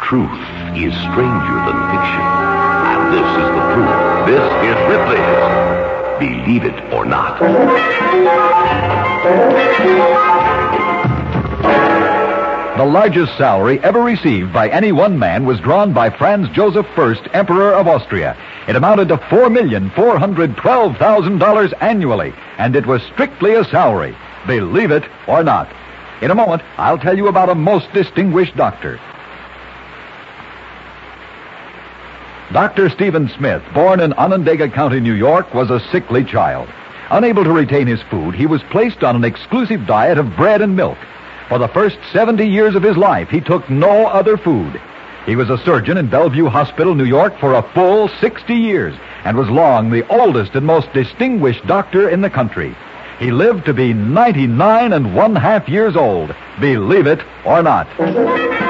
Truth is stranger than fiction. And this is the proof. This is Ripley's Believe It or Not. The largest salary ever received by any one man was drawn by Franz Joseph I, Emperor of Austria. It amounted to $4,412,000 annually, and it was strictly a salary. Believe it or not. In a moment, I'll tell you about a most distinguished doctor. Dr. Stephen Smith, born in Onondaga County, New York, was a sickly child. Unable to retain his food, he was placed on an exclusive diet of bread and milk. For the first 70 years of his life, he took no other food. He was a surgeon in Bellevue Hospital, New York, for a full 60 years, and was long the oldest and most distinguished doctor in the country. He lived to be 99 1/2 years old. Believe it or not.